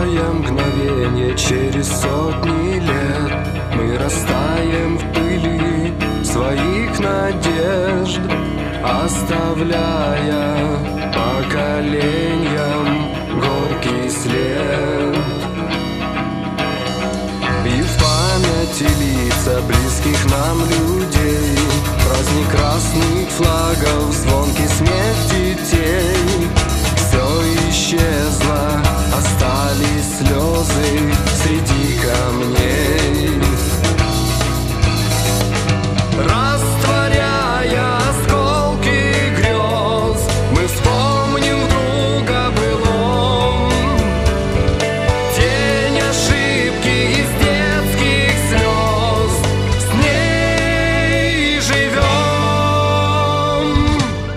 каждое мгновение через сотни лет мы растаем в пыли своих надежд, оставляя поколениям горький след. И в памяти лица близких нам людей, праздник красный